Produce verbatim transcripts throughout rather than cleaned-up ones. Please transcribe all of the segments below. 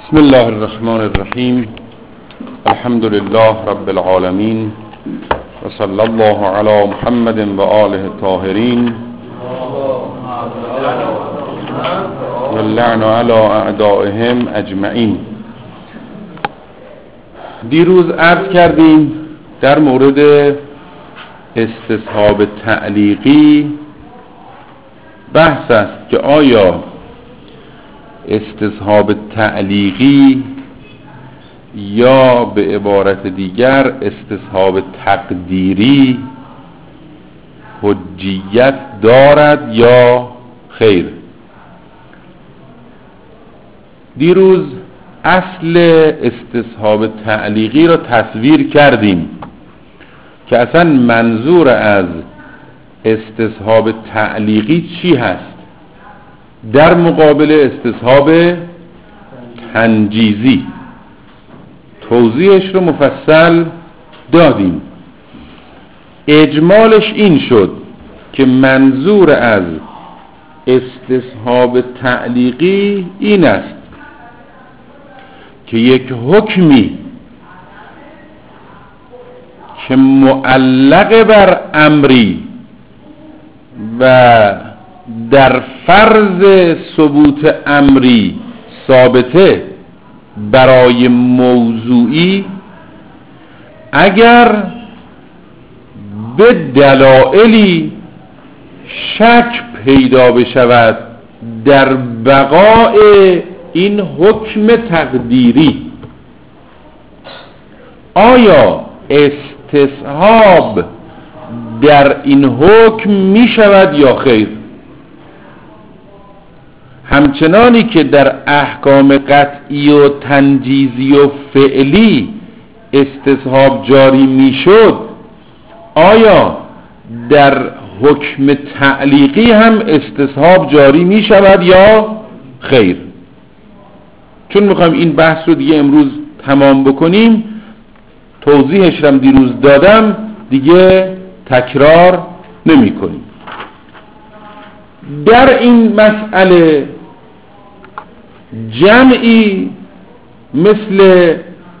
بسم الله الرحمن الرحیم. الحمد لله رب العالمین و صلی الله علی محمد و آله الطاهرین و اللعن علی اعدائهم اجمعین. دیروز عرض کردیم در مورد استصحاب تعلیقی بحث است که آیا استصحاب تعلیقی یا به عبارت دیگر استصحاب تقدیری حجیت دارد یا خیر. دیروز اصل استصحاب تعلیقی را تصویر کردیم که اصلا منظور از استصحاب تعلیقی چی هست در مقابل استصحاب تنجیزی. توضیحش رو مفصل دادیم. اجمالش این شد که منظور از استصحاب تعلیقی این است که یک حکمی که معلق بر امری و در فرض ثبوت امری ثابته برای موضوعی، اگر به دلایلی شک پیدا بشود در بقاء این حکم تقدیری، آیا استصحاب در این حکم می شود یا خیر؟ همچنانی که در احکام قطعی و تنجیزی و فعلی استصحاب جاری می شد، آیا در حکم تعلیقی هم استصحاب جاری می شود یا خیر؟ چون میخوایم این بحث رو دیگه امروز تمام بکنیم، توضیحش رو دیروز دادم، دیگه تکرار نمی کنیم. در این مسئله جمعی مثل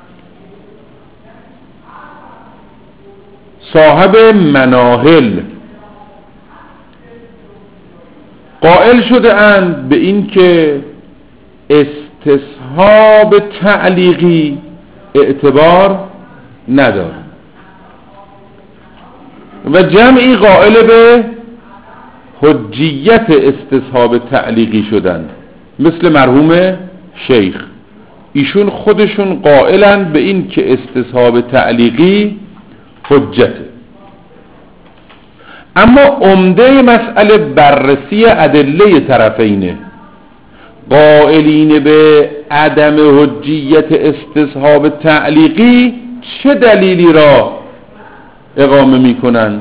صاحب مناهل قائل شده اند به این که استصحاب تعلیقی اعتبار نداره و جمعی قائل به حجیت استصحاب تعلیقی شدند، مثل مرحوم شیخ. ایشون خودشون قائلند به این که استصحاب تعلیقی حجته. اما عمده مسئله بررسی ادله طرفینه. قائلین به عدم حجیت استصحاب تعلیقی چه دلیلی را اقامه میکنن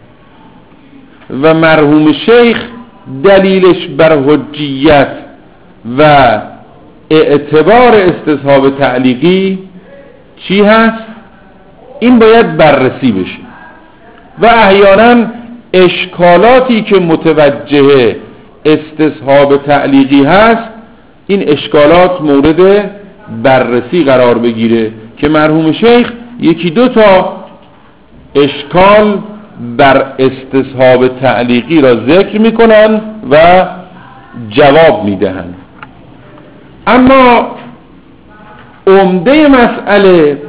و مرحوم شیخ دلیلش بر حجیت و اعتبار استصحاب تعلیقی چی هست؟ این باید بررسی بشه و احیانا اشکالاتی که متوجه استصحاب تعلیقی هست، این اشکالات مورد بررسی قرار بگیره که مرحوم شیخ یکی دو تا اشکال بر استصحاب تعلیقی را ذکر میکنن و جواب میدهند. اما عمده مسئله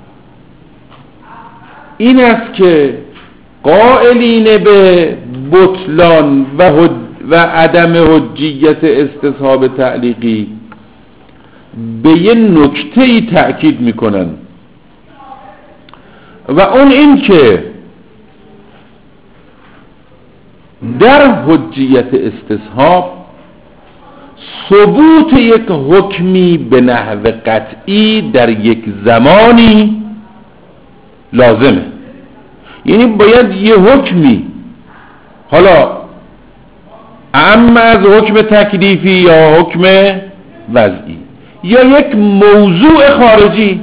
این است که قائلین به بطلان و, حج و عدم حجیت استصحاب تعلیقی به یه نکته‌ای تأکید میکنن و اون این که در حجیت استصحاب ثبوت یک حکمی به نحو قطعی در یک زمانی لازمه. یعنی باید یه حکمی، حالا اما از حکم تکلیفی یا حکم وضعی یا یک موضوع خارجی،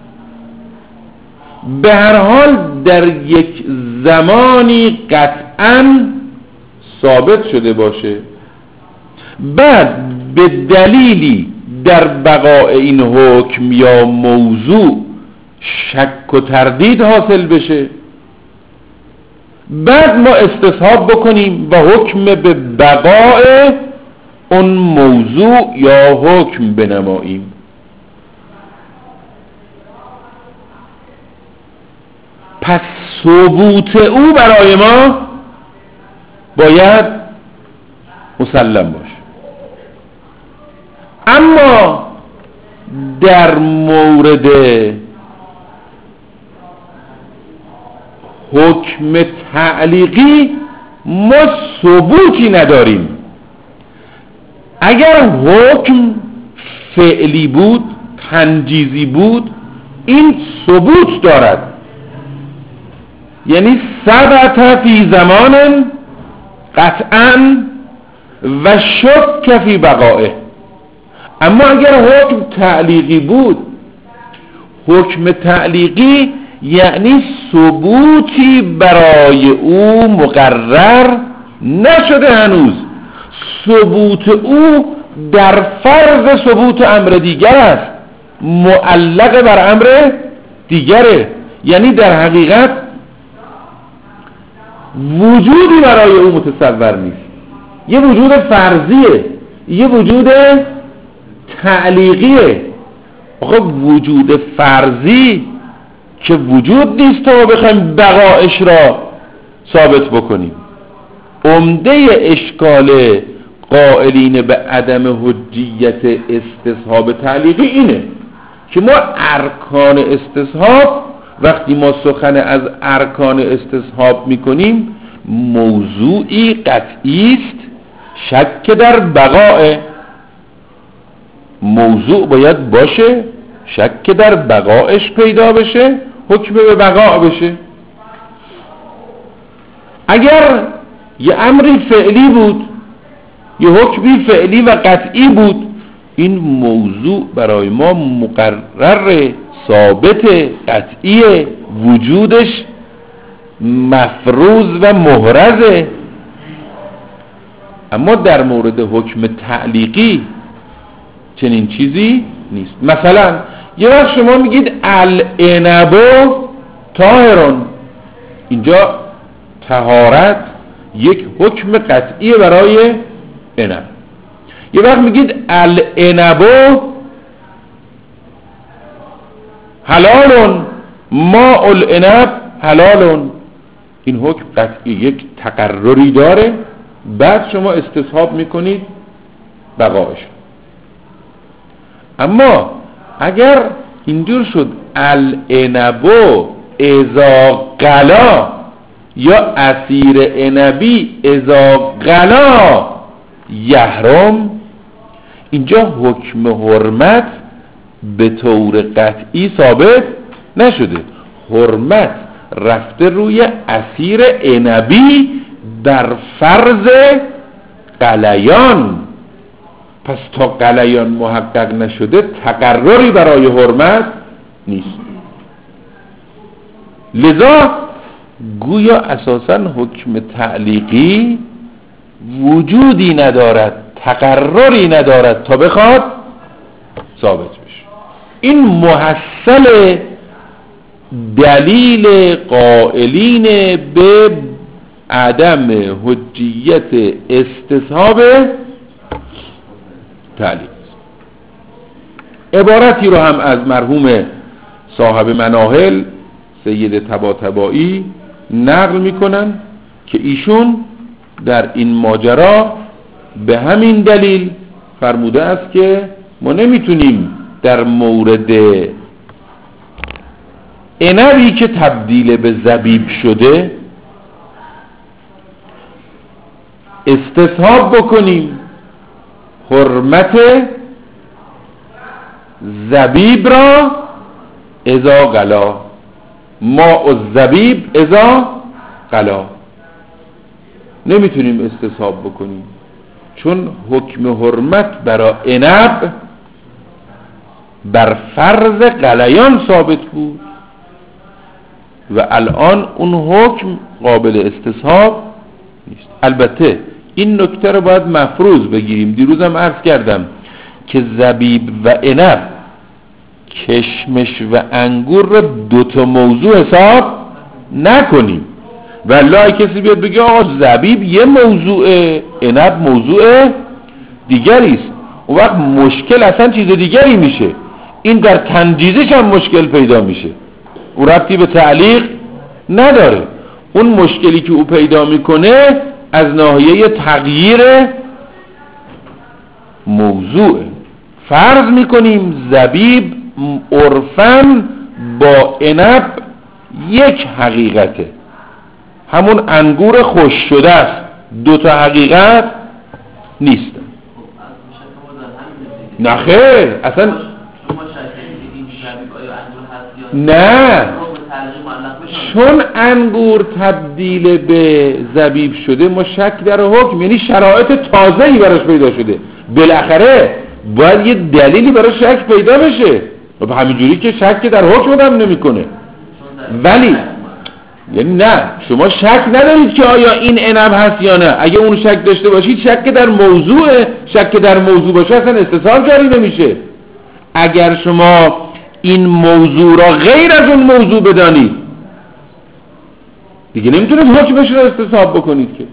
به هر حال در یک زمانی قطعاً ثابت شده باشه، بعد به دلیلی در بقاء این حکم یا موضوع شک و تردید حاصل بشه، بعد ما استصحاب بکنیم و حکم به بقاء اون موضوع یا حکم بنماییم. پس ثبوت او برای ما باید مسلم باشه. اما در مورد حکم تعلیقی ما ثبوتی نداریم. اگر حکم فعلی بود، تنجیزی بود، این ثبوت دارد، یعنی ثبت فی زمان قطعا و شک فی بقائه. اما اگر حکم تعلیقی بود، حکم تعلیقی یعنی ثبوتی برای او مقرر نشده هنوز، ثبوت او در فرض ثبوت امر دیگر است، معلق بر امر دیگره. یعنی در حقیقت وجودی برای او متصور نیست، یه وجود فرضیه، یه وجود تعلیقیه. خب وجود فرضی که وجود نیست تا بخوایم بقایش را ثابت بکنیم. عمده اشکال قائلین به عدم حجیت استصحاب تعلیقی اینه که ما ارکان استصحاب، وقتی ما سخن از ارکان استصحاب میکنیم، موضوعی قطعی است، شک در بقاء. موضوع باید باشه، شک در بقایش پیدا بشه، حکم به بقاء بشه. اگر یه امری فعلی بود، یه حکمی فعلی و قطعی بود، این موضوع برای ما مقرر، ثابت، قطعی، وجودش مفروض و محرزه. اما در مورد حکم تعلیقی چنین چیزی نیست. مثلا یه وقت شما میگید العنب طاهرون، اینجا طهارت یک حکم قطعی برای عنب. یه وقت میگید العنب حلالون، ماء العنب حلالون، این حکم قطعی یک تقرری داره، بعد شما استصحاب میکنید بقایش. اما اگر اینجور شد العنب اذا غلا یا عصیر عنبی اذا غلا یحرم، اینجا حکم حرمت به طور قطعی ثابت نشده، حرمت رفته روی عصیر عنبی در فرض غلیان. پس تا غلیان محقق نشده تقرری برای حرمت نیست. لذا گویا اساساً حکم تعلیقی وجودی ندارد، تقرری ندارد تا بخواد ثابت بشه. این محصل دلیل قائلین به عدم حجیت استصحاب تعلیق. عبارتی رو هم از مرحوم صاحب مناهل سید طباطبایی نقل میکنن که ایشون در این ماجرا به همین دلیل فرموده است که ما نمیتونیم در مورد عنبی که تبدیل به زبیب شده استصحاب بکنیم حرمت زبیب را اذا غلا، ماء الزبیب اذا غلا. نمیتونیم استصحاب بکنیم چون حکم حرمت برای عنب بر فرض غلیان ثابت بود و الان اون حکم قابل استصحاب نیست. البته این نکته رو باید مفروض بگیریم. دیروزم عرض کردم که زبیب و عنب، کشمش و انگور رو دوتا موضوع حساب نکنیم. والله کسی بیاد بگه آقا زبیب یه موضوعه، عنب موضوع دیگری است، اون وقت مشکل اصلا چیز دیگری میشه، این در تنجیزش هم مشکل پیدا میشه، اون ربطی به تعلیق نداره. اون مشکلی که او پیدا میکنه از ناحیه تغییر موضوعه. فرض میکنیم زبیب عرفاً با عنب یک حقیقته، همون انگور خوش شده است، دو تا حقیقت نیست. نه خیر اصلا نه، چون انگور تبدیل به زبیب شده ما شک در حکم، یعنی شرایط تازه‌ای براش پیدا شده، بالاخره باید یه دلیلی براش شک پیدا بشه. و همینجوری که شک در حکم هم نمی‌کنه. ولی یعنی نه، شما شک ندارید که آیا این عنب هست یا نه. اگه اون شک داشته باشید شک در موضوع، شک در موضوع باشه اصلا استصحاب جاری نمیشه. اگر شما این موضوع را غیر از اون موضوع بدانید دیگه نمیتونید حکمش را استصحاب بکنید. که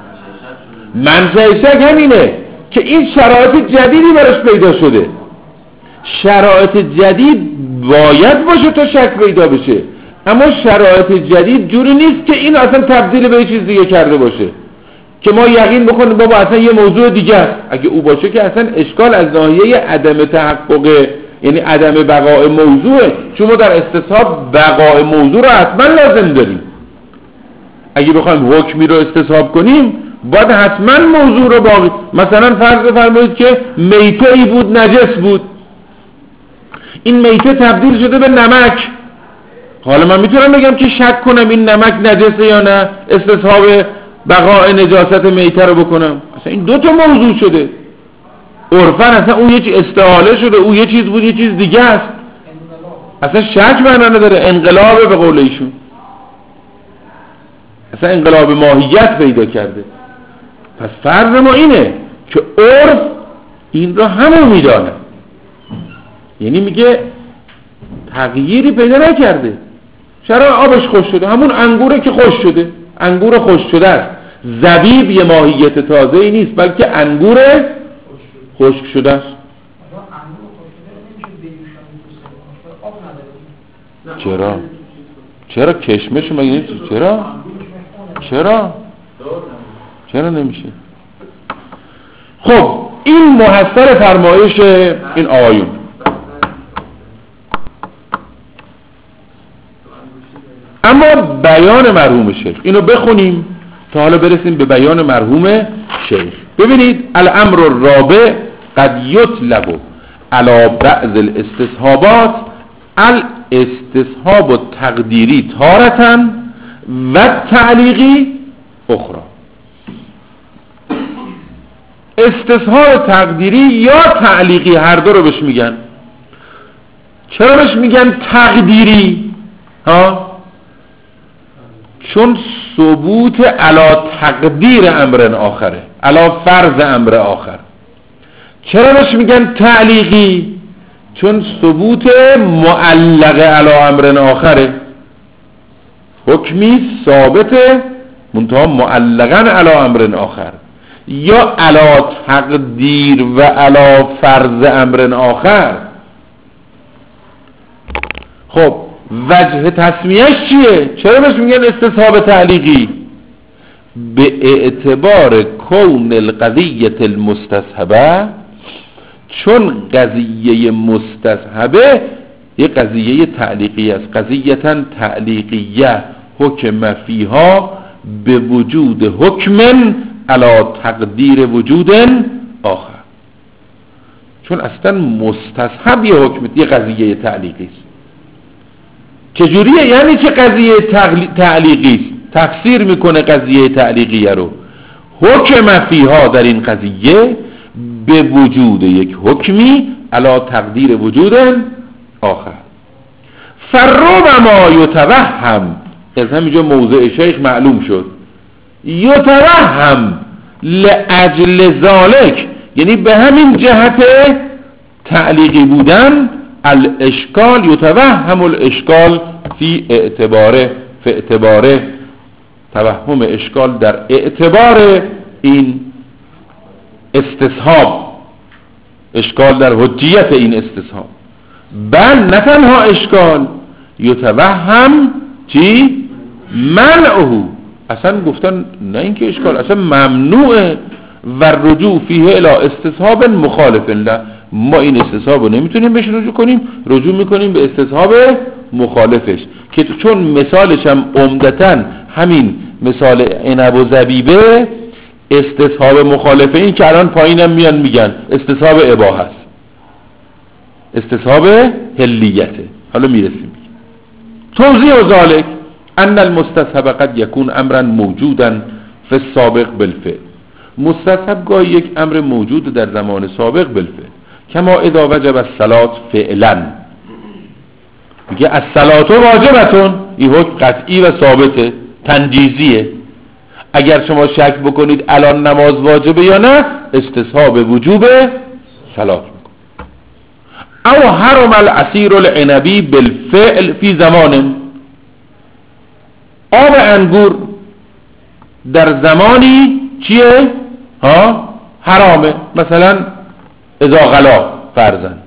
منشأ شک همینه که این شرایط جدیدی براش پیدا شده. شرایط جدید باید باشه تا شک پیدا بشه، اما شرایط جدید جوری نیست که این اصلا تبدیل به چیز دیگه کرده باشه که ما یقین بکنیم بابا اصلا یه موضوع دیگه است. اگه او باشه که اصلا اشکال از ناحیه عدم تحقق، یعنی عدم بقاء موضوعه، چون ما در استصحاب بقاء موضوع رو حتما لازم داریم. اگه بخوایم حکمی رو استصحاب کنیم باید حتما موضوع رو باقی. مثلا فرض بفرمایید که میته ای بود، نجس بود، این میته تبدیل شده به نمک. حالا من میتونم بگم که شک کنم این نمک نجسه یا نه، استصحاب بقاء نجاست میته رو بکنم. اصلا این دو تا موضوع شده. عرفاً اصلا اون یه چیز استحاله شده، اون یه چیز بود یه چیز دیگه است، اصلا شک معنا نداره. انقلابه به قول ایشون، اصلا انقلاب ماهیت پیدا کرده. پس فرض ما اینه که عرف این رو همون میدانه، یعنی میگه تغییری پیدا نکرده، چرا آبش خوش شده، همون انگوره که خوش شده، انگور خوش شده است. زبیب یه ماهیت تازه ای نیست بلکه انگور خشک شده است. چرا؟ چرا کشمش مگه نیست؟ چرا؟ چرا؟ چرا نمیشه؟ خب این محصل فرمایش این آیون. اما بیان مرحوم شیخ اینو بخونیم تا حالا برسیم به بیان مرحوم شیخ. ببینید الامر الرابع قد یطلب علی بعض الاستصحابات الاستصحاب التقدیری تارة و تعلیقی اخرى. استصحاب تقدیری یا تعلیقی هر دو رو بهش میگن. چرا بهش میگن تقدیری؟ ها؟ چون ثبوت علی تقدیر امر آخره، علی فرض امر آخر. چرا بهش میگن تعلیقی؟ چون ثبوت معلق علی امر آخره، حکمی ثابته منتها معلقا علی امر آخر، یا علی تقدیر و علی فرض امر آخر. خب وجه تسمیهش چیه؟ چرا بهش میگن استصحاب تعلیقی؟ به اعتبار کون القضیه المستصحبه، چون قضیه مستصحبه یه قضیه تعلیقی است، قضیه تعلیقیه حکم فیها به وجود حکم علی تقدیر وجود آخر. چون اصلا مستصحب یه حکم، یه قضیه تعلیقی است. چجوریه؟ یعنی چه قضیه تعلیقی است؟ تفسیر میکنه قضیه تعلیقیه رو، حکم فیها در این قضیه به وجود یک حکمی علی تقدیر وجود آخر. فربما یتوهم، از همینجا موضع شیخ معلوم شد، یتوهم لاجل ذالک، یعنی به همین جهت تعلیقی بودن الاشکال یتوهم الاشکال فی اعتباره فی اعتباره توهم اشکال در اعتبار این استصحاب، اشکال در حجیت این استصحاب. بل نه تنها اشکال یتوهم چی؟ منعه، اصلا گفتن نه اینکه اشکال، اصلا ممنوعه. و رجوع فیه الی استصحاب مخالف له، ما این استصحاب رو نمیتونیم بهش رجوع کنیم، رجوع میکنیم به استصحاب مخالفش، که چون مثالش هم عمدتاً همین مثال عنب و زبیبه، استصحاب مخالفه این که الان پایینم میان میگن استصحاب اباحه است، استصحاب حلیته. حالا میرسیم توضیح ذالک ان المستصحب قد یکون امرا موجودا فی السابق بالفعل. مستصحب گاهی یک امر موجود در زمان سابق بالفعل، کما اذا وجب الصلاة فعلا، میگه الصلاة واجبتون، این حکم قطعی و ثابته، تنجیزیه. اگر شما شک بکنید الان نماز واجبه یا نه، استصحاب وجوب صلاة میکن. او حرم العصیر العنبی بالفعل فی زمان، آب انگور در زمانی چیه؟ ها حرامه، مثلا اذا غلا فرضاً،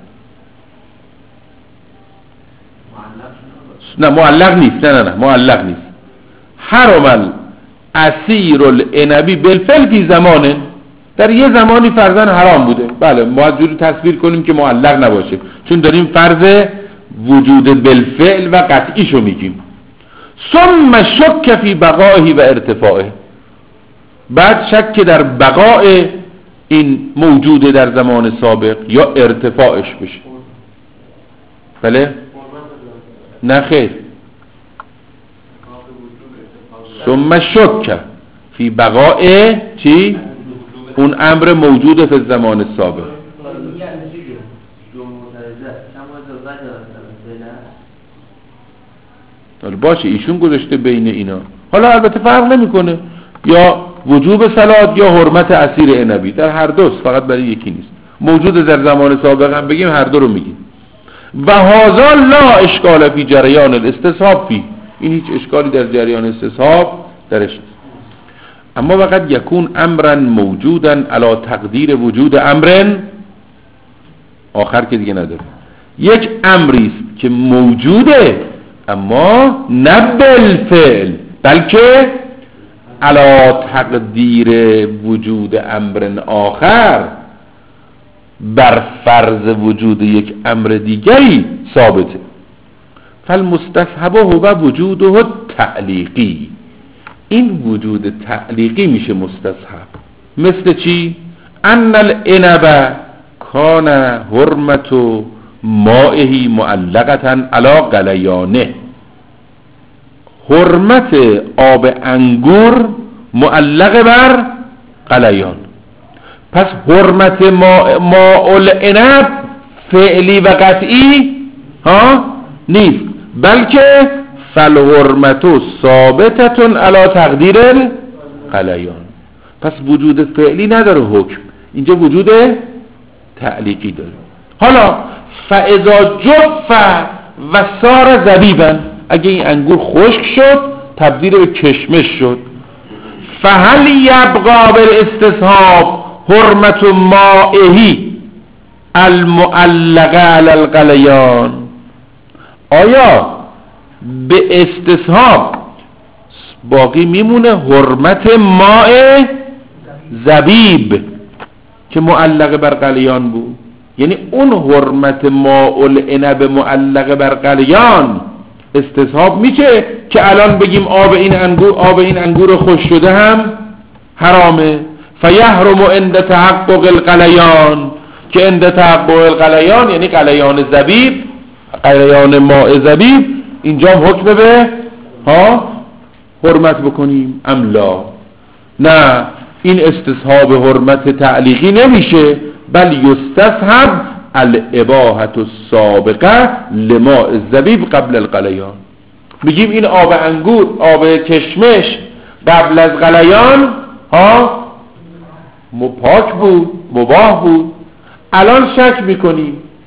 نه معلق نیست، نه نه نه معلق نیست. حرم العصیر العنبی بالفعل فی زمان، در یه زمانی فرضاً حرام بوده، بله ما جوری تصویر کنیم که معلق نباشه، چون داریم فرض وجود بالفعل و قطعیشو میگیم. ثم شک فی بقائه و ارتفاعه، بعد شک در بقاء این موجود در زمان سابق یا ارتفاعش بشه. بله؟ نه خیر. ثم شک فی بقاء چی؟ اون امر موجود فی زمان سابق. باشه ایشون گذاشته بین اینا، حالا البته فرق نمیکنه، یا وجوب صلات یا حرمت عصیر عنبی، در هر دوست، فقط برای یکی نیست. موجود در زمان سابق هم بگیم هر دو رو میگیم. و هذا لا اشکال فی جریان الاستصحاب فی، این هیچ اشکالی در جریان استصحاب درش نیست. اما وقت یکون امرا موجودا علی تقدیر وجود امرن آخر که دیگه نداره، یک امریست که موجوده اما نه بالفعل بلکه علی تقدیر وجود امر آخر، بر فرض وجود یک امر دیگری ثابته. فالمستصحب هو وجوده تعلیقی، این وجود تعلیقی میشه مستصحب. مثل چی؟ ان العنب کان حرمت مائه معلقتا علی غلیانه، حرمت آب انگور معلق بر غلیان. پس حرمت ماء العنب فعلی و قطعی ها نیست، بلکه فالحرمت ثابتتون علی تقدیر غلیان. پس وجود فعلی نداره حکم، اینجا وجود تعلیقی داره. حالا فاذا جف و صار زبیبا، اگه این انگور خشک شد تبدیل به کشمش شد، فهل یبقى بالاستصحاب حرمت مائه المعلقه علی الغلیان، آیا به استصحاب باقی میمونه حرمت ماء زبیب که معلقه بر غلیان بود؟ یعنی اون حرمت ماء العنب معلقه بر غلیان استصحاب میشه که الان بگیم آب این انگور آب این انگور خشک شده هم حرامه. فیحرم عند تحقق الغلیان، که عند تحقق الغلیان یعنی غلیان زبیب، غلیان ماء زبیب، اینجا حکم به ها حرمت بکنیم املا. نه، این استصحاب حرمت تعلیقی نمیشه، بل یستصحب الاباحة السابقه لماء الزبیب قبل الغلیان. میگیم این آب انگور، آب کشمش قبل از غلیان ها پاک بود، مباح بود، الان شک میکنیم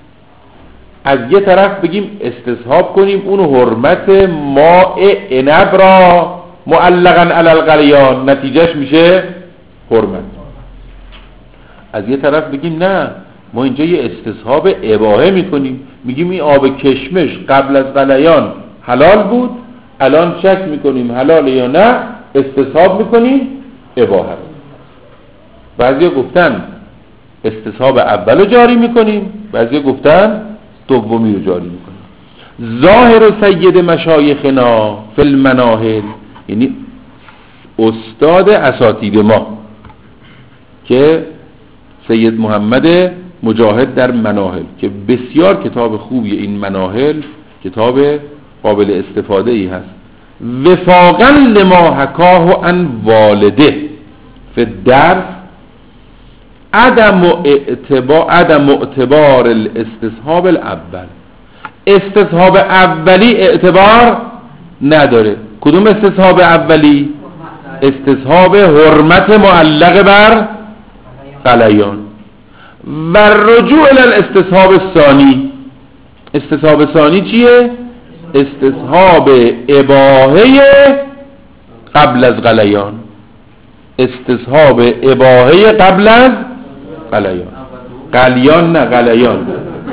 از یه طرف بگیم استصحاب کنیم اون حرمت ماء عنب را معلقاً علی الغلیان، نتیجهش میشه حرمت. از یه طرف بگیم نه، ما اینجا یه استصحاب اباحه میکنیم، میگیم این آب کشمش قبل از غلیان حلال بود، الان شک میکنیم حلاله یا نه، استصحاب میکنیم اباحه. بعضی گفتن استصحاب اولو جاری میکنیم، بعضی گفتن دومی رو جاری میکنیم. ظاهر سید مشایخنا فی المناهل، یعنی استاد اساتید ما که سید محمد مجاهد در مناهل، که بسیار کتاب خوبی این مناهل، کتاب قابل استفاده ای هست. وفاقا لما حکاه عن والده فی الدرس عدم اعتبار عدم اعتبار الاستصحاب الاول، استصحاب اولی اعتبار نداره. کدوم استصحاب اولی؟ استصحاب حرمت معلق بر غلیان. و رجوع الى الاستصحاب الثانی، استصحاب ثانی چیه؟ استصحاب اباحه قبل از غلیان، استصحاب اباحه قبل از غلیان. غلیان نه غلیان.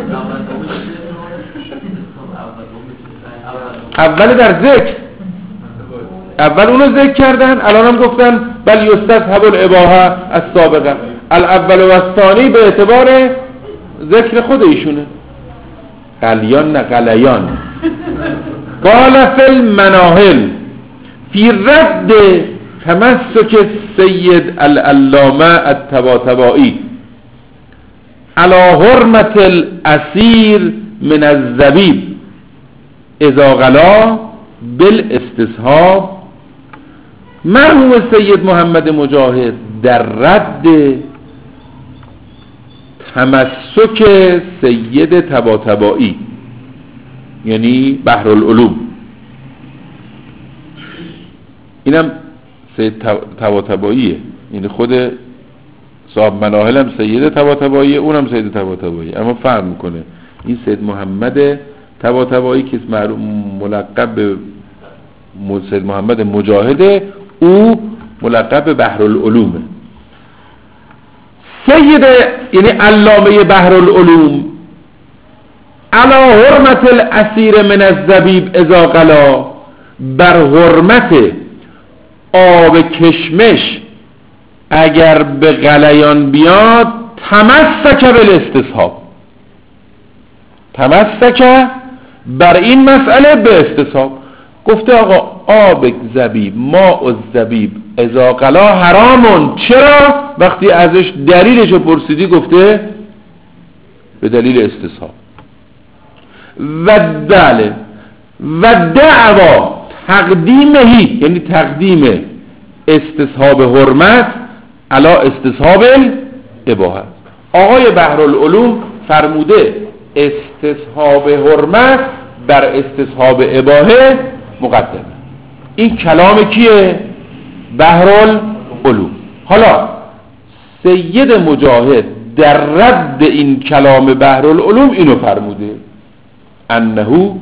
اول در ذکر، اول اونو ذکر کردن، الان هم گفتن بل یستصحب الاباحه السابقه. الاول و الثانی به اعتبار ذکر خود ایشونه. غلیان نه غلیان. قال فی المناهل فی رد تمسک سید العلامه الطباطبایی علی حرمت الاسیر من الزبیب اذا غلا بالاستصحاب. مرحوم سید محمد مجاهد در رد تمسک سید طباطبایی، یعنی بحرالعلوم، اینم سید طباطباییه، یعنی خود صاحب مناهل هم سید طباطباییه، اونم سید طباطباییه، اما فرق میکنه. این سید محمد طباطبایی که ملقب به سید محمد مجاهده، او ملقب به بحرالعلومه. سید یعنی علامه بحرالعلوم علی حرمت الاسیر من الزبیب اذا غلا، بر حرمت آب کشمش اگر به غلیان بیاد، تمسک بالاستصحاب، تمسک بر این مسئله به استصحاب. گفته آقا آب زبیب، ماء الزبیب اذا غلا حرامون. چرا؟ وقتی ازش دلیلشو پرسیدی گفته به دلیل استصحاب. و دل و دعوا تقدیمهی، یعنی تقدیم استصحاب حرمت علا استصحاب اباحه. آقای بحرالعلوم فرموده استصحاب حرمت بر استصحاب اباحه مقدمه. این کلام کیه؟ بحرالعلوم. حالا سید مجاهد در رد این کلام بحرالعلوم اینو فرموده انه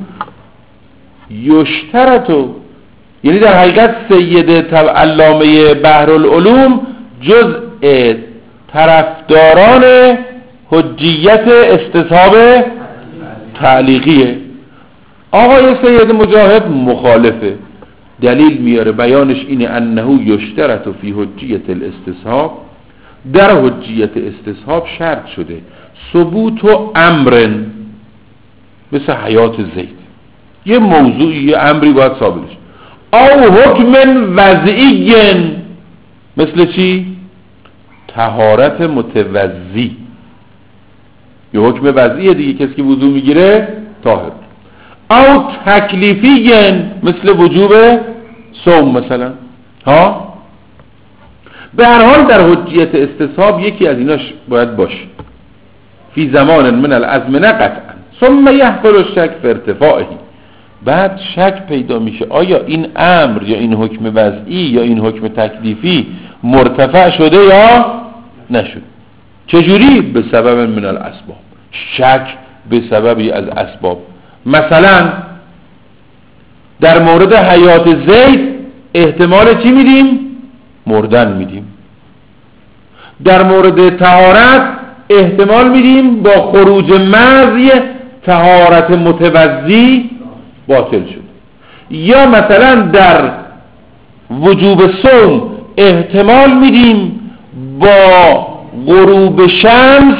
یشترطو، یعنی در حقیقت سید علامه بحرالعلوم جزء طرفداران حجیت استصحاب تعلیقیه. آقای سید مجاهد مخالفه، دلیل میاره، بیانش اینه انه یشترط فی حجیت الاستصحاب، در حجیت استصحاب شرط شده ثبوت و امرن، مثل حیات زید، یه موضوعی یه امری باید ثابت شه. او حکم وضعی، مثل چی؟ طهارت متوضی، یه حکم وضعیه دیگه، کسی که وضو میگیره طاهر. او تکلیفی، مثل وجوب صوم مثلا. ها به هر حال در حجیت استصحاب یکی از ایناش باید باشه. فی زمان من الازمنه قطعا ثم یحصل الشک فی ارتفاعه، بعد شک پیدا میشه آیا این امر یا این حکم وضعی یا این حکم تکلیفی مرتفع شده یا نشد. چجوری؟ به سبب من الاسباب، شک به سببی از اسباب. مثلا در مورد حیات زید احتمال چی میدیم؟ مردن میدیم. در مورد طهارت احتمال میدیم با خروج مزی طهارت متوضی باطل شد. یا مثلا در وجوب صوم احتمال میدیم با غروب شمس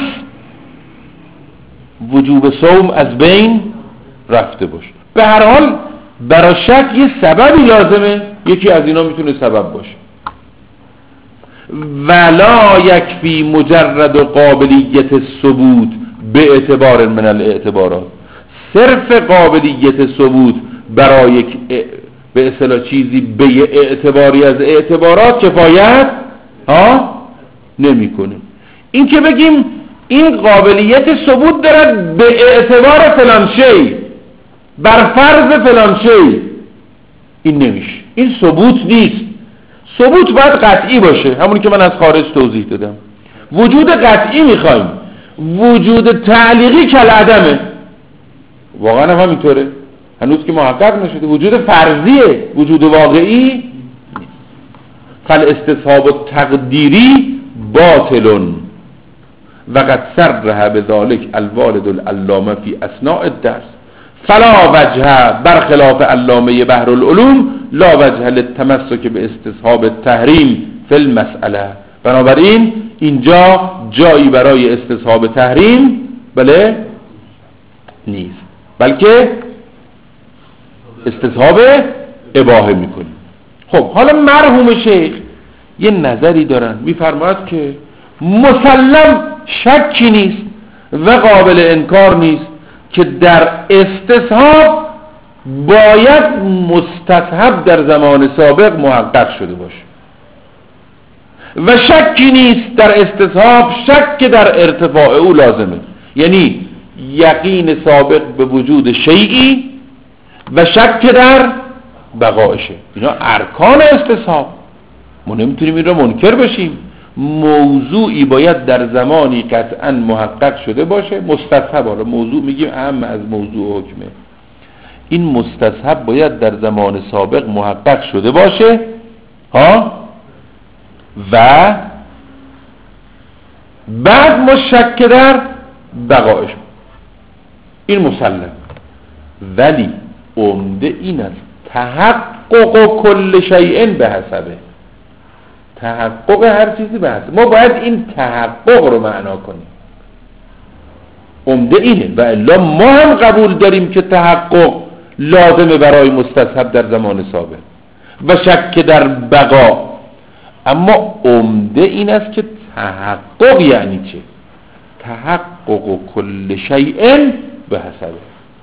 وجوب صوم از بین رفته باشه. به هر حال برای شک یه سببی لازمه، یکی از اینا میتونه سبب باشه. ولا یکفی مجرد و قابلیت ثبوت به اعتبار من الاعتبارات. صرف قابلیت ثبوت برای یک به اصطلاح چیزی به اعتباری از اعتبارات کفایت ها نمیکنه. این که بگیم این قابلیت ثبوت دارد به اعتبار فلان شی بر فرض فلان شی، این نمیشه، این ثبوت نیست. ثبوت باید قطعی باشه، همونی که من از خارج توضیح دادم. وجود قطعی میخوایم، وجود تعلیقی کالعدمه. واقعا هم همینطوره، هنوز که محقق نشده. وجود فرضیه، وجود واقعی. فالاستصحاب التقدیری باطل وقد صرح بذلك الوالد العلامه فی اثناء الدرس فلا وجه برخلاف علامه بحر العلوم لا وجه للتمسک به استصحاب التحریم فی المسئله. بنابراین اینجا جایی برای استصحاب تحریم بله نیست، بلکه استصحاب اباحه میکنیم. خب حالا مرحوم شیخ یه نظری دارن، میفرماید که مسلم شکی نیست و قابل انکار نیست که در استصحاب باید مستصحب در زمان سابق محقق شده باشه و شکی نیست در استصحاب شک در ارتفاع او لازمه، یعنی یقین سابق به وجود شیئی و شک در بقایشه. اینا ارکان استصحاب، ما نمیتونیم این رو منکر بشیم. موضوعی باید در زمانی قطعا محقق شده باشه، مستصحب. حالا موضوع میگیم اهم از موضوع حکمه. این مستصحب باید در زمان سابق محقق شده باشه ها و بعد مشک در بقایش، این مسلم. ولی عمده این است تحقق کل شیء به حسبه، تحقق هر چیزی به حسب. ما باید این تحقق رو معنا کنیم، عمده اینه. و الا ما هم قبول داریم که تحقق لازمه برای مستصحب در زمان سابق و شک در بقا، اما عمده این است که تحقق یعنی چه؟ تحقق کل شیء به حسبه.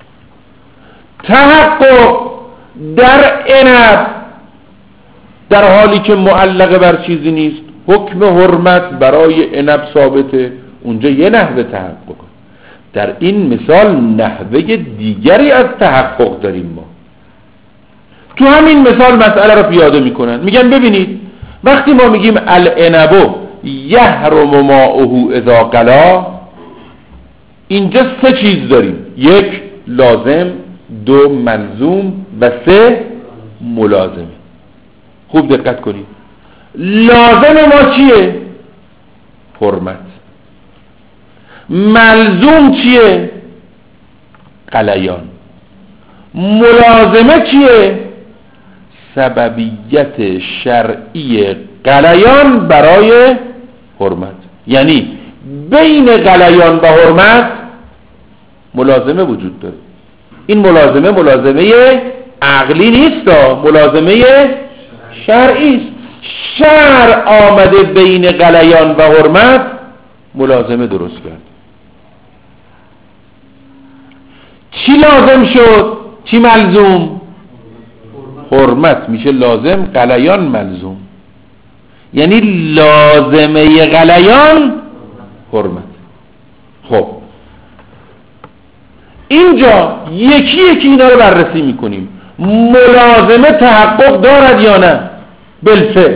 تحقق در عنب در حالی که معلق بر چیزی نیست، حکم حرمت برای عنب ثابته، اونجا یه نحوه تحقق. در این مثال نحوه دیگری از تحقق داریم ما. تو همین مثال مسئله رو پیاده میکنن، میگن ببینید وقتی ما میگیم العنب یحرم ماؤه اذا قلا، اینجا سه چیز داریم: یک لازم، دو ملزوم و سه ملازمه. خوب دقت کنید. لازم ما چیه؟ حرمت. ملزوم چیه؟ غلیان. ملازمه چیه؟ سببیت شرعی غلیان برای حرمت. یعنی بین غلیان و حرمت ملازمه وجود داره. این ملازمه ملازمه عقلی نیست، ملازمه شرعی است. شرع آمده بین غلیان و حرمت ملازمه درست کرد. چی لازم شد؟ چی ملزوم؟ حرمت میشه لازم، غلیان ملزوم. یعنی لازمه غلیان حرمت. خب اینجا یکی یکی اینا رو بررسی میکنیم. ملازمه تحقق دارد یا نه؟ بالفعل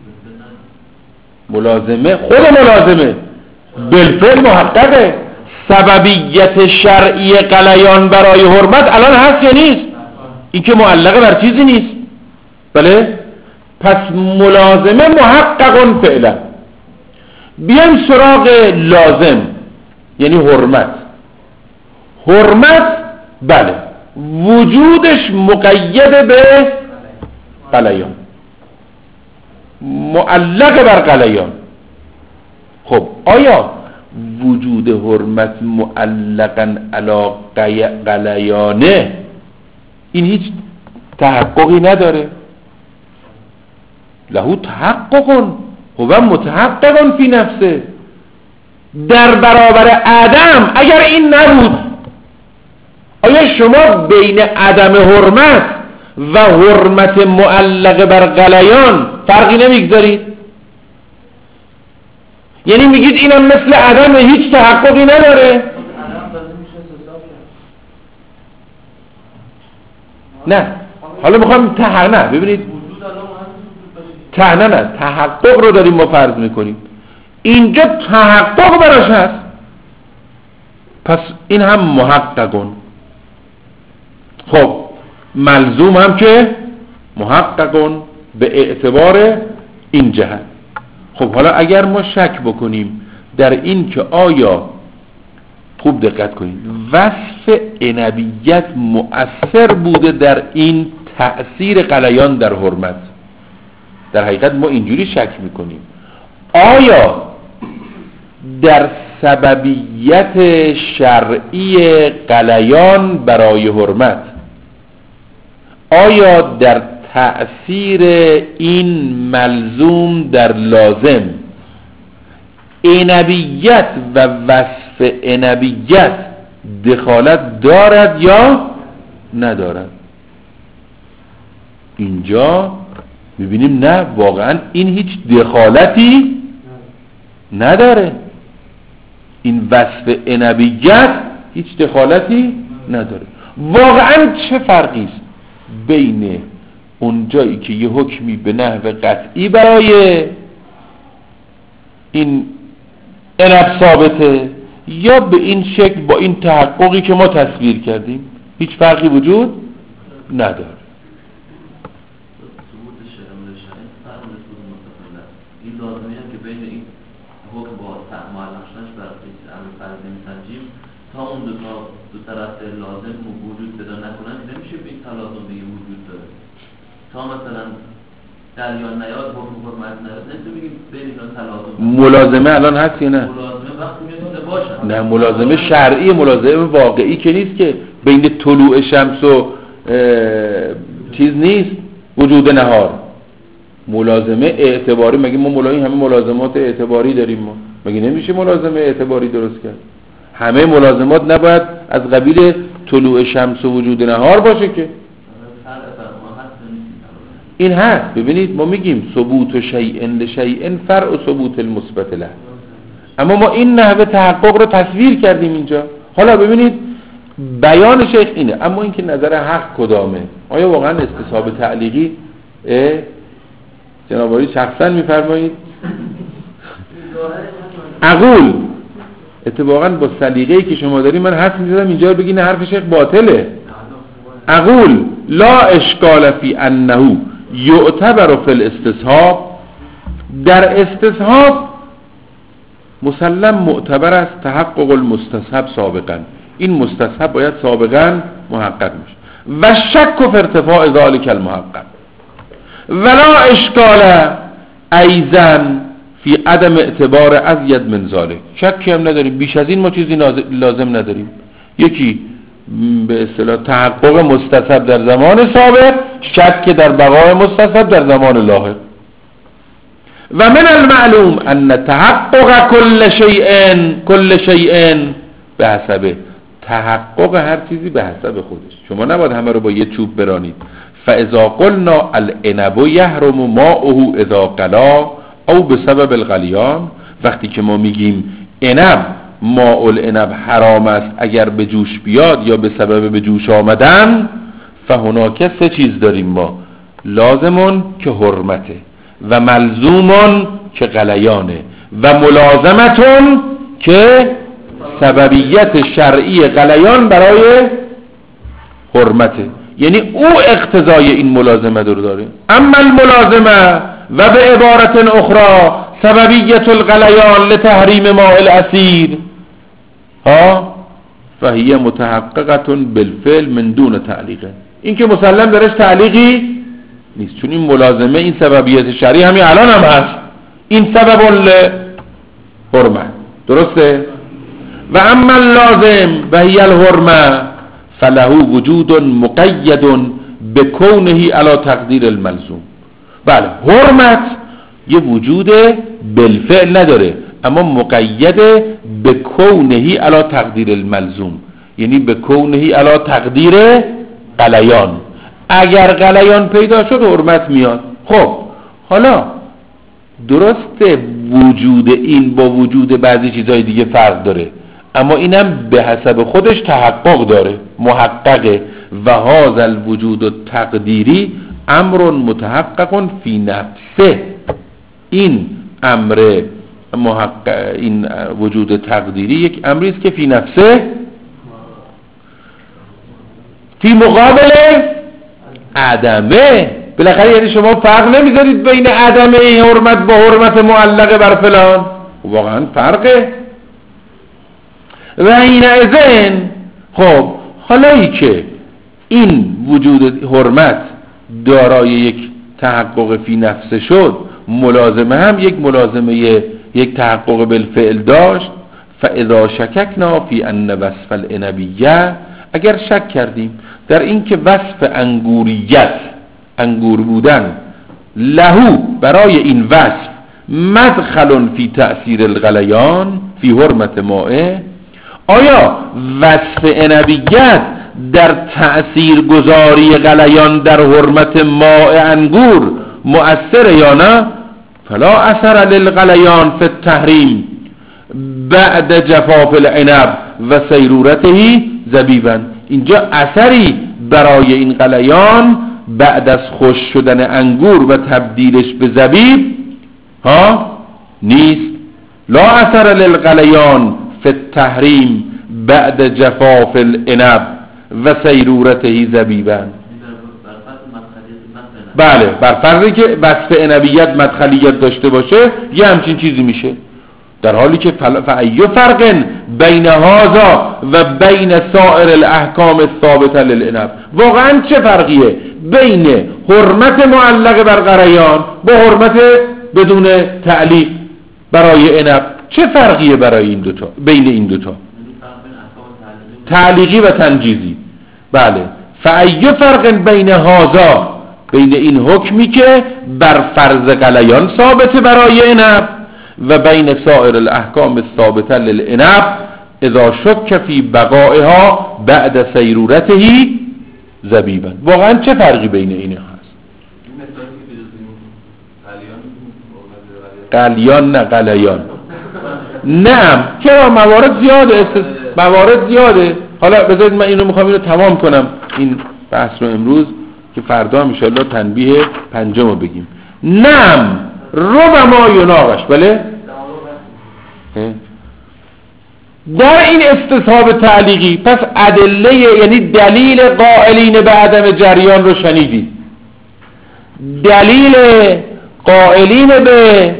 ملازمه، خود ملازمه بالفعل محققه. سببیت شرعی غلیان برای حرمت الان هست یا نیست؟ این که معلقه بر چیزی نیست. بله؟ پس ملازمه محققون فعلا. بیایم سراغ لازم یعنی حرمت. حرمت بله وجودش مقید به غلیان، معلق بر غلیان. خب آیا وجود حرمت معلقا علی غلیانه این هیچ تحققی نداره؟ له تحقق هو متحقق فی نفسه. در برابر عدم اگر این نبود، آیا شما بین عدم حرمت و حرمت معلق بر غلیان فرقی نمیگذارید؟ یعنی میگید اینم مثل عدم هیچ تحققی نداره؟ نه حالا میخوام تحقق نه ببینید ته نه نه تحقق رو داریم ما فرض میکنیم، اینجا تحقق براش هست. پس این هم محققون. خب ملزوم هم که محققون به اعتبار این جهت. خب حالا اگر ما شک بکنیم در این که آیا، خوب دقت کنید، وصف عنبیت مؤثر بوده در این تأثیر غلیان در حرمت، در حقیقت ما اینجوری شک میکنیم آیا در سببیت شرعی غلیان برای حرمت، آیا در تأثیر این ملزوم در لازم عنبیت و وصف عنبیت دخالت دارد یا ندارد؟ اینجا میبینیم نه، واقعا این هیچ دخالتی نداره. این وصف عنبیت هیچ دخالتی نداره. واقعا چه فرقی است بین اون جایی که یه حکمی به نحو قطعی برای این عنب ثابته یا به این شکل با این تحققی که ما تصویر کردیم؟ هیچ فرقی وجود نداره. این لازمه هم که بین این حکم با معلق شدنش بر امر فرضی میسنجیم تا اون دو تا دو طرف لازم وجود پیدا نکنن نمیشه به این تلازم به وجود داره. تا مثلا جریان نیاد حکم حرمت نیاد نمیشه بگیم بین اینا تلازم. ملازمه الان هست یا نه؟ ملازمه وقتی میاد باشن. نه ملازمه شرعی، ملازمه واقعی که نیست که بین طلوع شمس و چیز نیست وجود نهار. ملازمه اعتباری، مگه ما ملایی همه ملازمات اعتباری داریم؟ ما مگه نمیشه ملازمه اعتباری درست کرد؟ همه ملازمات نباید از قبیل طلوع شمس و وجود نهار باشه که این هست. ببینید ما میگیم ثبوت شیء لشیء فرع ثبوت المثبت له، اما ما این نحوه تحقق رو تصویر کردیم اینجا. حالا ببینید بیان شیخ اینه، اما اینکه نظر حق کدامه؟ آیا واقعا استصحاب تعلیقی جناب عالی شخصا میفرمایید؟ اقول اتفاقا با سلیقه‌ای که شما دارید من حرف می‌زدم اینجا بگین حرف شیخ باطله. اقول لا اشکال فی انه یعتبر فی الاستصحاب، در استصحاب مسلم معتبر است تحقق المستصحب سابقا، این مستصحب باید سابقا محقق میشه و شک فی ارتفاع ذلک المحقق ولا اشکال ایزن فی عدم اعتبار ازید من ذلک. شکی هم نداریم، بیش از این ما چیزی لازم نداریم. یکی به اصطلاح تحقق مستصحب در زمان سابق، شک در بقای مستصحب در زمان لاحق. و من المعلوم ان تحقق کل شیء کل شیء به حسبه، تحقق هر چیزی به حسب خودش. شما نباید همه رو با یه چوب برانید. فاذا قلنا العنب یحرم ماؤه اذا قلا او بسبب الغلیان، وقتی که ما میگیم عنب ماء العنب حرام است اگر به جوش بیاد یا به سبب به جوش آمدن، فهناک سه چیز داریم ما: لازمون که حرمته و ملزومون که غلیانه و ملازمتون که سببیت شرعی غلیان برای حرمته، یعنی او اقتضای این ملازمه رو داره. اما الملازمه و به عبارت اخرى سببیت الغلیان لتحریم ماء الاسیر ها فهی متحققه بالفعل من دون تعلیقه، این که مسلم درش تعلیقی نیست، چون این ملازمه این سببیت شرعی همین الان هم هست، این سبب الحرمه، درسته؟ و اما اللازم و هی الحرمه فله وجود مقید بکونه علی تقدیر الملزوم. بله، حرمت یه وجود بالفعل نداره، اما مقید بکونه علی تقدیر الملزوم، یعنی بکونه علی تقدیر غلیان. اگر غلیان پیدا شد حرمت میاد. خب حالا درسته وجود این با وجود بعضی چیزهای دیگه فرق داره، اما اینم به حسب خودش تحقق داره، محققه. و هذا الوجود التقدیری امر متحقق فی نفسه، این امر محقق، این وجود تقدیری یک امری است که فی نفسه، فی مقابل عدمه. بالاخره یعنی شما فرق نمیذارید بین عدمه حرمت با حرمت معلقه بر فلان، واقعا فرقه. و این ازن خب حالایی که این وجود حرمت دارای یک تحقق فی نفسه شد، ملازمه هم یک ملازمه یک تحقق بالفعل داشت. فاذا شککنا فی ان وصف الانبیه، اگر شک کردیم در این که وصف انگوریت، انگور بودن، لهو برای این وصف مدخل فی تأثیر الغلیان فی حرمت مائه، آیا وصف انبیت در تأثیر گذاری غلیان در حرمت ماء انگور مؤثر یا نه؟ فلا اثر للغلیان فی التحریم بعد جفاف العنب و سیرورته زبیبا، اینجا اثری برای این غلیان بعد از خوش شدن انگور و تبدیلش به زبیب ها نیست. لا اثر للغلیان فی التحریم بعد جفاف العنب و سیرورته زبیبا. بله، بر فرضی که وصف انبیت مدخلیت داشته باشه یه همچین چیزی میشه، در حالی که فأی فرق بین هذا و بین سائر الاحکام الثابته للعنب، واقعا چه فرقیه بین حرمت معلق بر غلیان با حرمت بدون تعلیق برای عنب؟ چه فرقیه برای این دوتا، بین این دوتا، تعلیقی و تنجیزی؟ بله، فأی فرق بین هذا، بین این حکمی که بر فرض غلیان ثابته برای عنب و بین سائر الاحکام الثابته للعنب اذا شک فی بقائها بعد سیرورته زبیبا. واقعا چه فرقی بین اینه هست؟ غلیان نه غلیان نه که موارد زیاده، موارد زیاده. حالا بذارید من اینو میخوام اینو تمام کنم این بحث رو امروز که فردا ان شاءالله تنبیه پنجم رو بگیم. نم ربما یناقش، بله در این استصحاب تعلیقی. پس ادله یعنی دلیل قائلین به عدم جریان رو شنیدید، دلیل قائلین به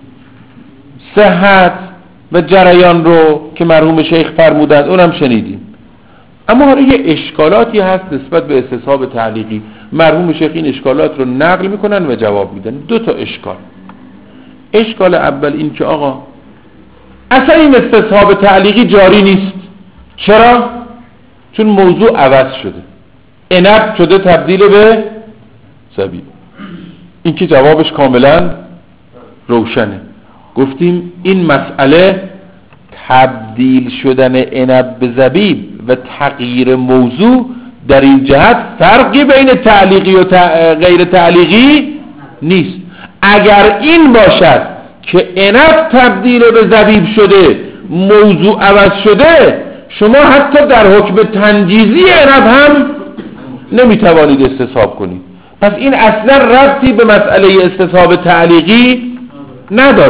صحت و جریان رو که مرحوم شیخ فرمودند اونم شنیدیم. اما حالا یه اشکالاتی هست نسبت به استصحاب تعلیقی، مرحوم شیخ این اشکالات رو نقل میکنن و جواب میدن. دو تا اشکال. اشکال اول این که آقا اصلا این استصحاب تعلیقی جاری نیست. چرا؟ چون موضوع عوض شده، عنب شده تبدیل به زبیب. این که جوابش کاملا روشنه. گفتیم این مسئله تبدیل شدن عنب به زبیب و تغییر موضوع در این جهت فرقی بین تعلیقی و غیر تعلیقی نیست. اگر این باشد که عنب تبدیل به زبیب شده، موضوع عوض شده، شما حتی در حکم تنجیزی عنب هم نمیتوانید استصحاب کنید. پس این اصلا ربطی به مسئله استصحاب تعلیقی نداره.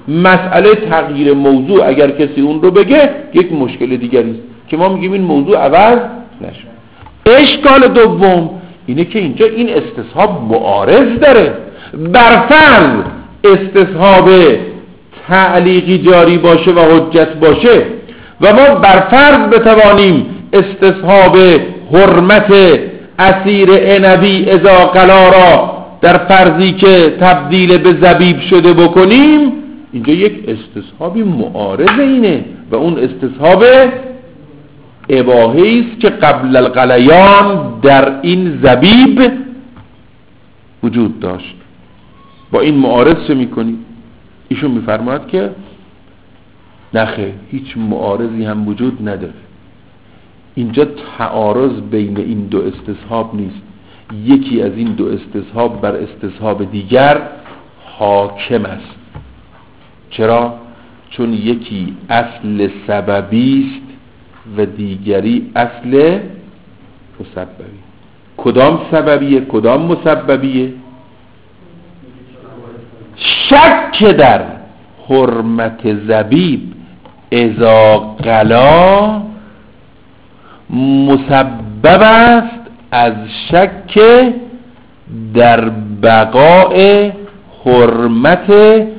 مسئله تغییر موضوع اگر کسی اون رو بگه یک مشکل دیگری است که ما میگیم این موضوع عوض نشد. اشکال دوم اینه که اینجا این استصحاب معارض داره. برفرض استصحاب تعلیقی جاری باشه و حجت باشه و ما برفرض بتوانیم استصحاب حرمت عصیر عنبی اذا قلا را در فرضی که تبدیل به زبیب شده بکنیم، اینجا یک استصحابی معارض اینه و اون استصحاب اباحه است که قبل الغلیان در این زبیب وجود داشت. با این معارض چه میکنی؟ ایشون میفرماید که نخه، هیچ معارضی هم وجود نداره. اینجا تعارض بین این دو استصحاب نیست، یکی از این دو استصحاب بر استصحاب دیگر حاکم است. چرا؟ چون یکی اصل سببی است و دیگری اصل مسببی. کدام سببیه کدام مسببیه؟ شک در حرمت زبیب اذا قلا مسبب است از شک در بقاء حرمت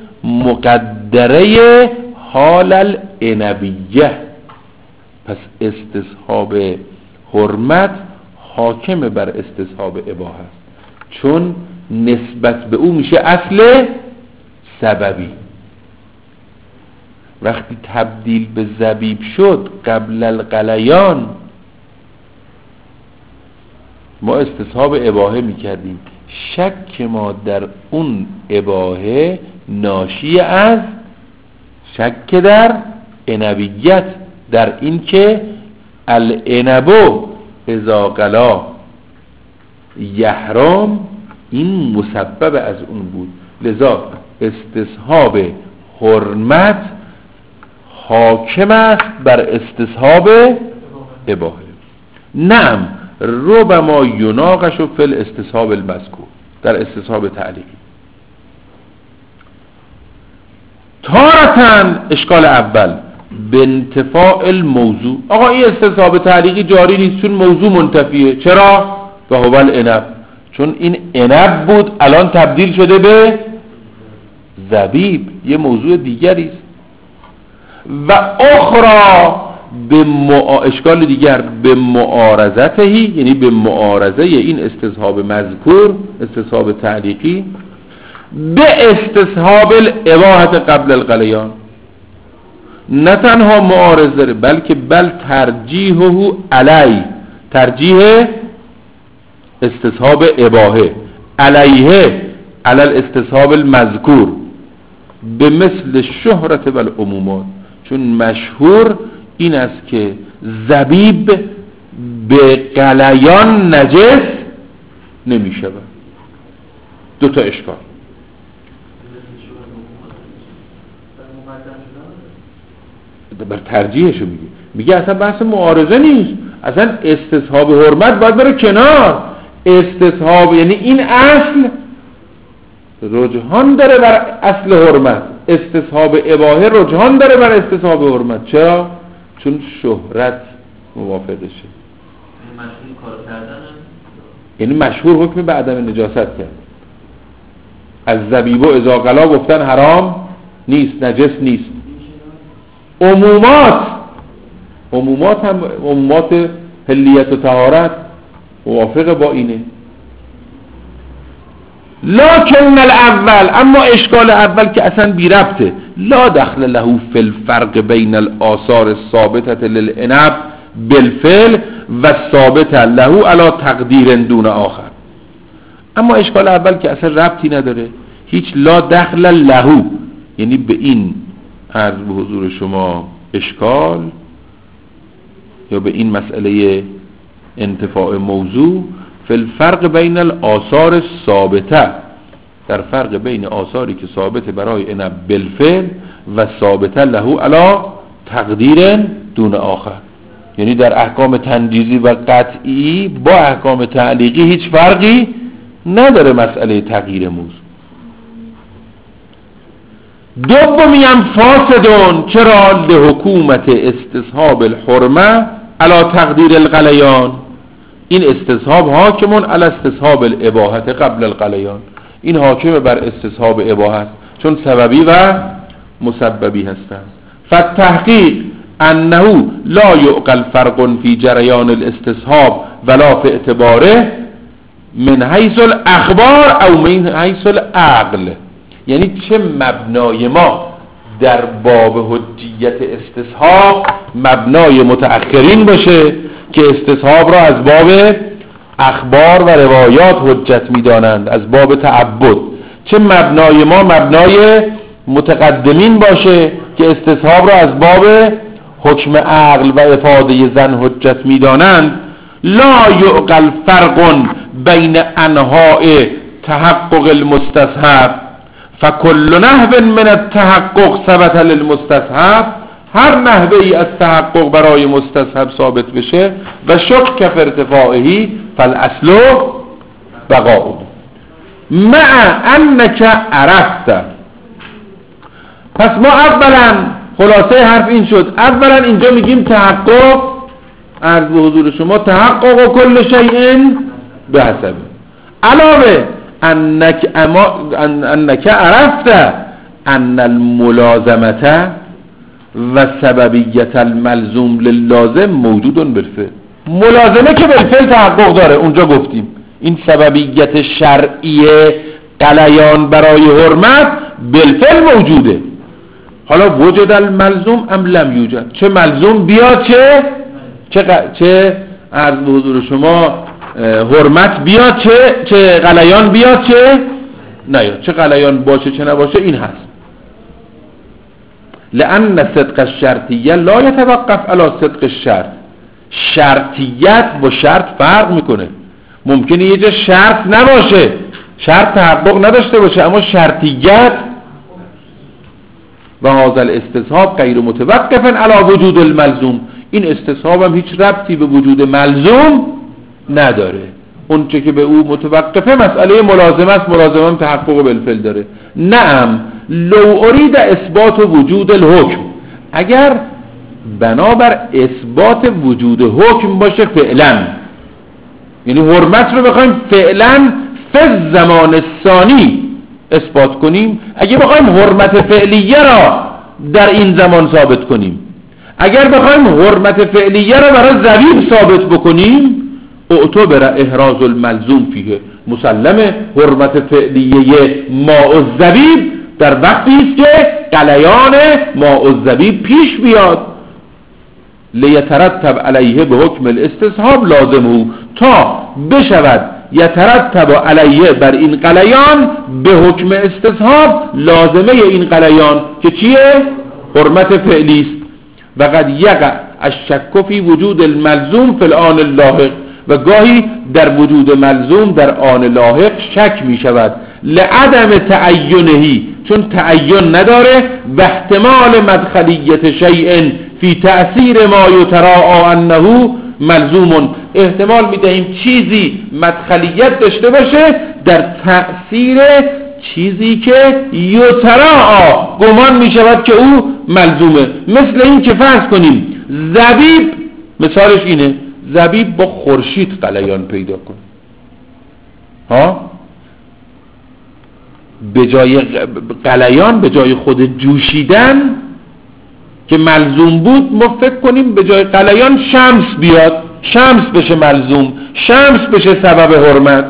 مقدره حال العنبیه. پس استصحاب حرمت حاکم بر استصحاب اباحه است، چون نسبت به او میشه اصل سببی. وقتی تبدیل به زبیب شد قبل الغلیان، ما استصحاب اباحه میکردیم. شک ما در اون اباحه ناشی از شک در عنبیت، در این که العنب اذا قلا یحرم، این مسبب از اون بود. لذا استصحاب حرمت حاکم است بر استصحاب اباحه. نعم ربما یناقش فی الاستصحاب المذکور، در استصحاب تعلیقی. تارتن اشکال اول به انتفاع الموضوع، آقا این استصحاب تعلیقی جاری نیست چون موضوع منتفیه. چرا؟ و هو العنب، چون این عنب بود الان تبدیل شده به زبیب، یه موضوع دیگری است. و اخرى به معا... اشکال دیگر به معارضتهی، یعنی به معارضه این استصحاب مذکور، استصحاب تعلیقی، به استصحاب الاباحه قبل الغلیان. نه تنها معارض داره بلکه بل ترجیحه علی، ترجیح استصحاب اباحه علیه علی الاستصحاب المذکور به مثل شهرت و العمومات، چون مشهور این است که زبیب به غلیان نجس نمی شود. دو تا اشکال. بر ترجیحشو میگه، میگه اصلا بحث معارضه نیست، اصلا استصحاب حرمت باید بره کنار. استصحاب یعنی این اصل رجحان داره بر اصل حرمت، استصحاب اباحه رجحان داره بر استصحاب حرمت. چرا؟ چون شهرت موافقشه. مشهور کار کردن، یعنی مشهور حکم به عدم نجاست کرد. از زبیب و اذا قلا گفتن حرام نیست، نجس نیست. عمومات عمومات هم عمومات حلیت و طهارت موافق با اینه. لکن الاول، اما اشکال اول که اصلا بی ربطه، لا دخل له فی الفرق بین الآثار الثابته للعنب بالفعل و ثابت له علی تقدیر دون آخر. اما اشکال اول که اصلا ربطی نداره، هیچ لا دخل له، یعنی به این عرض به حضور شما اشکال یا به این مسئله انتفاع موضوع فی الفرق بین الآثار الثابته، در فرق بین آثاری که ثابت برای عنب بالفعل و ثابت له علی تقدیر دون آخر، یعنی در احکام تنجیزی و قطعی با احکام تعلیقی هیچ فرقی نداره مسئله تغییر موضوع. دومی هم فاسدون، چرا؟ لحکومت استصحاب الحرمه علی تقدیر القلیان، این استصحاب حاکمون علی استصحاب الاباحه قبل القلیان، این حاکم بر استصحاب اباحه چون سببی و مسببی هستند. فالتحقیق انه لا یعقل فرق فی جریان الاستصحاب ولا فی اعتباره من حیث الاخبار او من حیث العقل، یعنی چه مبنای ما در باب حجیت استصحاب مبنای متأخرین باشه که استصحاب را از باب اخبار و روایات حجت می‌دانند، از باب تعبد، چه مبنای ما مبنای متقدمین باشه که استصحاب را از باب حکم عقل و افاده زن حجت می‌دانند. لا یعقل فرق بین انواع تحقق المستصحب فکل نحو من التحقق ثبت للمستصحب، هر نحوی از تحقق برای مستصحب ثابت بشه و شک فی ارتفاعه فالاصل بقاؤه مع انک عرفت. پس ما اولا خلاصه حرف این شد، اولا اینجا میگیم تحقق، عرض به حضور شما تحقق و کل شیء به حسبه، علاوه انک اما انک عرفت ان الملازمه و سببیت الملزوم للازم موجود بالفعل. ملازمه که بالفعل تحقق داره، اونجا گفتیم این سببیت شرعیه قلیان برای حرمت بالفعل موجوده. حالا وجد الملزوم ام لم یوجد، چه ملزوم بیاد چه چه ق... چه عرض به حضور شما حرمت بیاد چه چه قلیان بیاد چه نیاد، چه قلیان باشه چه نباشه این هست. لأن صدق الشرطیه لا یتوقف علی صدق الشرط، شرطیت با شرط فرق میکنه. ممکنه یه جا شرط نباشه، شرط تحقق نداشته باشه، اما شرطیت و هذا الاستصحاب غیر متوقف علی وجود الملزوم، این استصحاب هم هیچ ربطی به وجود ملزوم نداره. اون چه که به او متوقفه مسئله ملازمه است، ملازمه هم تحقق بالفعل داره. نعم لو ارید اثبات وجود الحکم، اگر بنابر اثبات وجود حکم باشه فعلا، یعنی حرمت رو بخوایم فعلا فی زمان ثانی اثبات کنیم، اگه بخوایم حرمت فعلیه را در این زمان ثابت کنیم، اگر بخوایم حرمت فعلیه را برای ذبیح ثابت بکنیم، اعتبر احراز الملزوم فیه، مسلمه حرمت فعلیه ماء الزبیب در وقتی است که قلیان ماء الزبیب پیش بیاد، لیترتب علیه به حکم الاستصحاب لازمه، تا بشود یترتب علیه بر این قلیان به حکم استصحاب لازمه این قلیان که چیه؟ حرمت فعلی است. و قد یقع الشک فی وجود الملزوم فی الآن اللاحق، و گاهی در وجود ملزوم در آن لاحق شک می شود، لعدم تعینهی، چون تعین نداره، به احتمال مدخلیت شیء فی تأثیر ما یتراء انه ملزوم، احتمال می دهیم چیزی مدخلیت داشته باشه در تأثیر چیزی که یتراء گمان می شود که او ملزومه. مثل این که فرض کنیم زبیب، مثالش اینه، زبیب با خورشید قلیان پیدا کنه، ها به جای قلیان، به جای خود جوشیدن که ملزوم بود، ما فکر کنیم به جای قلیان شمس بیاد، شمس بشه ملزوم، شمس بشه سبب حرمت.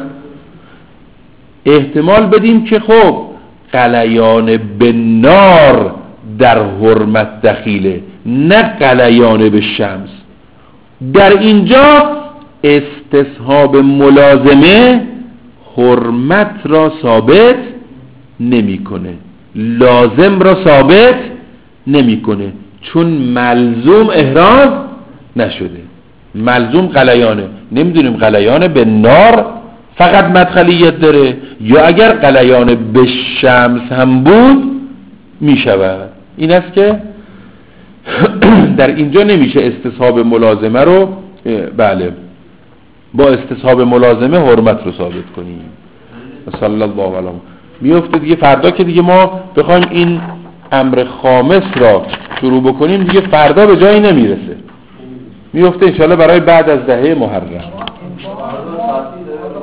احتمال بدیم که خب قلیان به نار در حرمت دخیله، نه قلیان به شمس. در اینجا استصحاب ملازمه حرمت را ثابت نمیکنه، لازم را ثابت نمیکنه، چون ملزوم احراز نشده. ملزوم قلیانه، نمیدونیم قلیان به نار فقط مدخلیت داره یا اگر قلیان به شمس هم بود میشود. این است که در اینجا نمیشه استصحاب ملازمه رو بله با استصحاب ملازمه حرمت رو ثابت کنیم. صلی الله علیه. میفته دیگه فردا که دیگه ما بخوایم این امر خامس را شروع بکنیم دیگه فردا به جایی نمیرسه، میفته انشاءالله برای بعد از دهه محرم.